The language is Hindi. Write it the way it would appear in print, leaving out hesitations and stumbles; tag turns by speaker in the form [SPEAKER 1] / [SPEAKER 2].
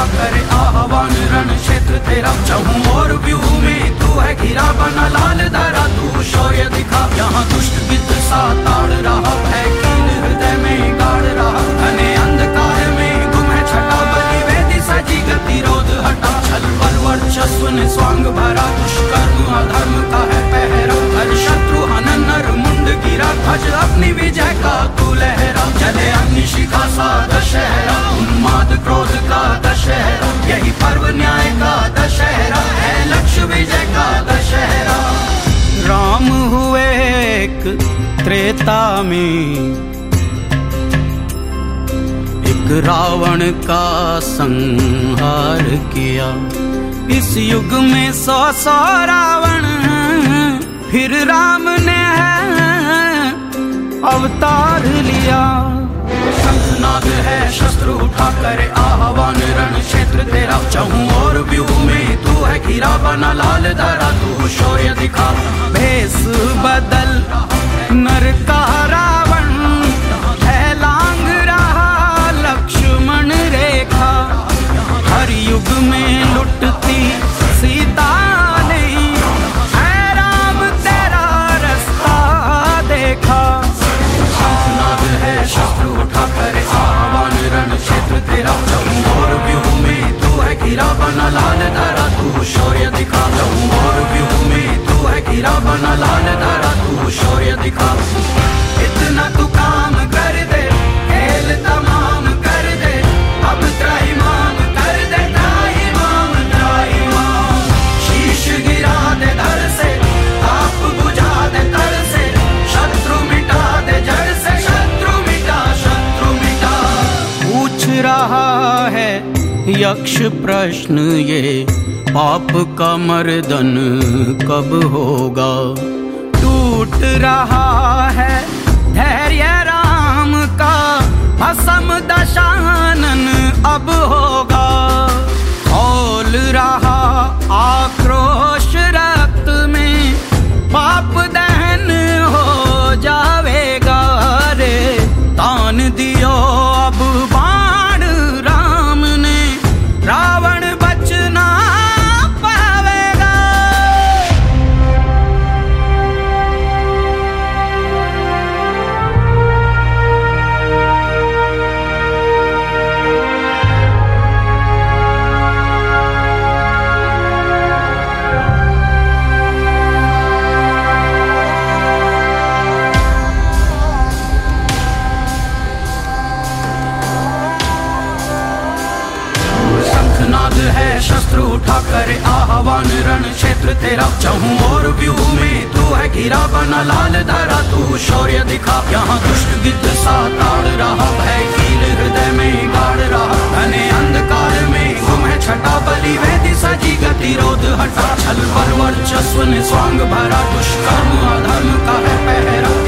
[SPEAKER 1] उठा करे आह्वान रण क्षेत्र तेरा चहूं और व्यूह में तू है घिरा बना लाल धारा तू शौर्य दिखा यहाँ दुष्ट विद्ध सा ताड़ रहा है कील हृदय में गाड़ रहा घने अंधकार में गुम है छटा बलि वेदी सजी गतिरोध हटा छल बल वर्चस्व ने स्वांग भरा दुष्कर्म अधर्म का है पहरा हर शत्रु हनन नर मुंड गिरा ध्वज अपनी विजय का तू लहरा चले अग्निशिखा सा दशहरा उन्माद क्रोध का दशहरा यही पर्व न्याय का दशहरा है लक्ष्य विजय का दशहरा। राम हुए एक त्रेता में एक रावण का संहार किया इस युग में 100 रावण फिर राम ने अवतार लिया। शंखनाद है शस्त्र उठा करे आह्वान रण क्षेत्र तेरा चहूं और व्यूह में तू है घिरा बना लाल धारा तू शौर्य दिखा भेष बदल नर का रावण है लांग रहा लक्ष्मण रेखा हर युग में लुटती सीता नहीं है राम तेरा रास्ता देखा। शंखनाद है शस्त्र उठा करे आह्वान रण क्षेत्र तेरा चहूं और व्यूह में तू है घिरा बना लाल धारा तू शौर्य दिखा चहूं और व्यूह में तू है घिरा बना लाल धारा तू शौर्य दिखा। इतना तू काम कर दे खेल तमाम कर दे अब त्राहिमाम कर दे त्राहिमाम त्राहिमाम शीश गिरा दे धर से आप बुझा दे तर से शत्रु मिटा दे जड़ से शत्रु मिटा पूछ रहा है यक्ष प्रश्न ये पाप का मर्दन कब होगा टूट रहा है धैर्य राम का भस्म दशानन अब होगा खौल रहा आक्रोश रक्त में पाप दहन हो जावेगा रे तान दियो अब बाण राम ने रावण बचना पावेगा। शंखनाद है शस्त्र उठा करे आह्वान रण क्षेत्र तेरा चहूं और व्यूह में तू है घिरा बना लाल धारा तू शौर्य दिखा यहाँ दुष्ट विद्ध सा ताड़ रहा है कील हृदय में गाड़ रहा घने अंधकार में गुम है छटा बलि वेदी सजी गतिरोध हटा छल बल वर्चस्व ने स्वांग भरा दुष्कर्म अधर्म का है पहरा